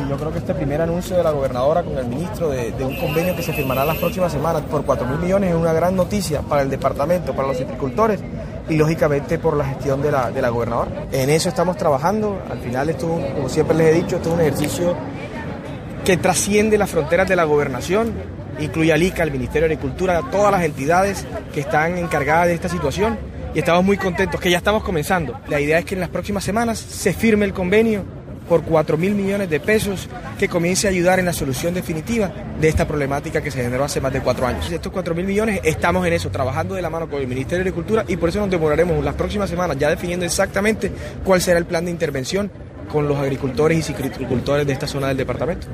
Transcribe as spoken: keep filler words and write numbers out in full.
yo creo que este primer anuncio de la gobernadora con el ministro de, de un convenio que se firmará las próximas semanas por cuatro mil millones es una gran noticia para el departamento, para los citricultores y lógicamente por la gestión de la, de la gobernadora. En eso estamos trabajando. Al final esto, como siempre les he dicho, esto es un ejercicio que trasciende las fronteras de la gobernación, incluye al I C A, al Ministerio de Agricultura, a todas las entidades que están encargadas de esta situación y estamos muy contentos que ya estamos comenzando. La idea es que en las próximas semanas se firme el convenio por cuatro mil millones de pesos que comience a ayudar en la solución definitiva de esta problemática que se generó hace más de cuatro años. De estos cuatro mil millones estamos en eso, trabajando de la mano con el Ministerio de Agricultura y por eso nos demoraremos las próximas semanas ya definiendo exactamente cuál será el plan de intervención con los agricultores y citricultores de esta zona del departamento.